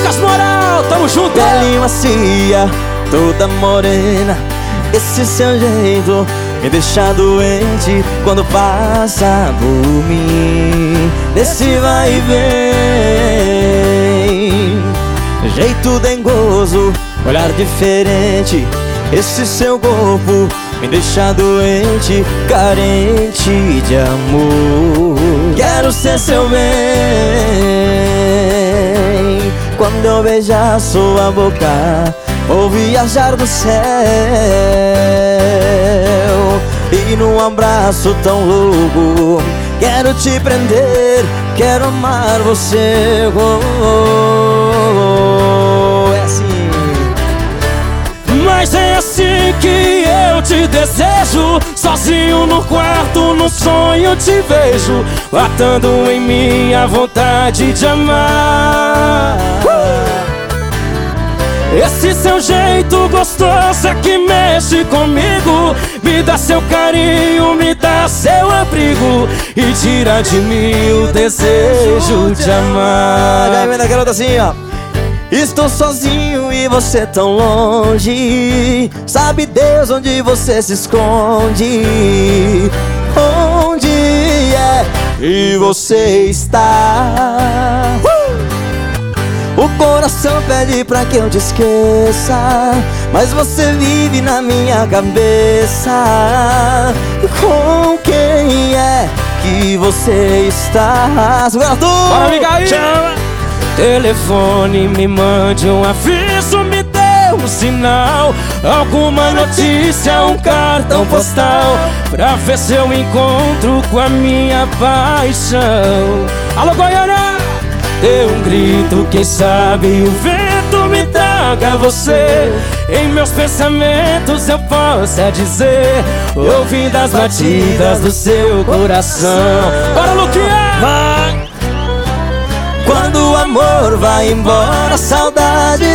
Lucas Moral, tamo junto. Pele macia, toda morena, esse seu jeito me deixa doente quando passa por mim. Nesse vai e vem, jeito dengoso, olhar diferente, esse seu corpo me deixa doente, carente de amor. Quero ser seu bem, quando eu beijar sua boca, vou viajar do céu. E num abraço tão louco, quero te prender, quero amar você. É assim. Mas é assim que eu te desejo, sozinho no quarto, no sonho te vejo, matando em mim a vontade de amar. Esse seu jeito gostoso é que mexe comigo, me dá seu carinho, me dá seu abrigo e tira de mim o desejo de amar. Já vem da garota assim, ó. Estou sozinho e você tão longe, sabe Deus onde você se esconde. Onde é que você está? O coração pede pra que eu te esqueça, mas você vive na minha cabeça. Com quem é que você está? Bora, amiga, chama! Telefone, me mande um aviso, me dê um sinal, alguma notícia, um cartão postal, pra ver se eu encontro com a minha paixão. Alô, Goiânia! Dê um grito, quem sabe o vento me traga você. Em meus pensamentos eu possa dizer, ouvindo as batidas do seu coração. Bora, Luquinha! Vai! Quando o amor vai embora, a saudade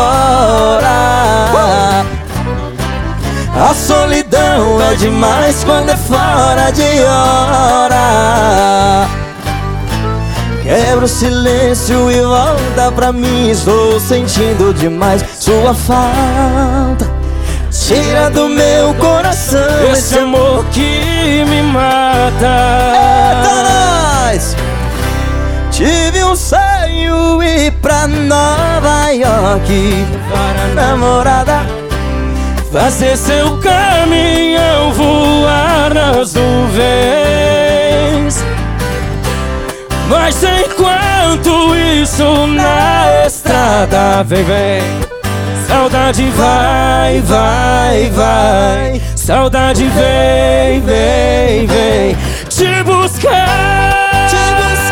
devora. A solidão é demais quando é fora de hora. Quebra o silêncio e volta pra mim, estou sentindo demais sua falta. Tira do meu coração esse amor que me mata. Eita, nós! Tive um sonho ir pra Nova York para namorada, fazer seu caminhão voar nas nuvens. Mas enquanto isso na estrada vem, vem, saudade vai, vai, vai, saudade vem, vem, vem, te buscar, te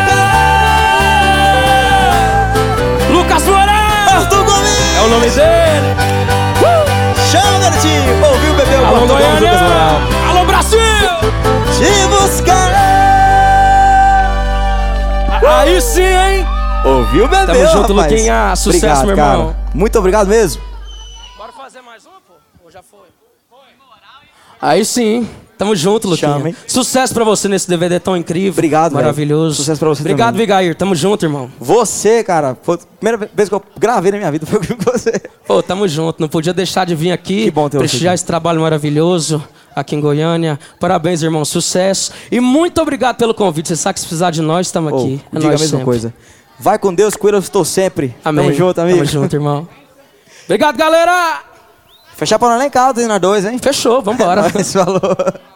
buscar. Lucas Moral, Arthur Gomes é o nome dele. Chama, garotinho, ouviu, bebeu? Alô, Goiânia, alô, Brasil, te buscar. Aí sim, hein? Ouviu, bebeu? Tamo junto, rapaz. Luquinha. Sucesso, obrigado, meu irmão. Cara. Muito obrigado mesmo. Bora fazer mais uma, pô? Ou já foi? Aí sim. Tamo junto, Luquinha. Chama, hein? Sucesso pra você nesse DVD tão incrível. Obrigado, maravilhoso. Sucesso pra você obrigado, também. Vigair. Tamo junto, irmão. Você, cara, foi a primeira vez que eu gravei na minha vida, foi com você. Pô, tamo junto. Não podia deixar de vir aqui. Que bom ter você prestigiar esse trabalho maravilhoso aqui em Goiânia. Parabéns, irmão. Sucesso. E muito obrigado pelo convite. Você sabe que se precisar de nós, estamos aqui. Diga a mesma sempre. coisa. Vai com Deus, com ele eu estou sempre. Amém. Tamo junto, amigo. Tamo junto, irmão. Obrigado, galera. Fechar pra nós lá em casa, na 2, hein? Fechou, vambora. Mas falou.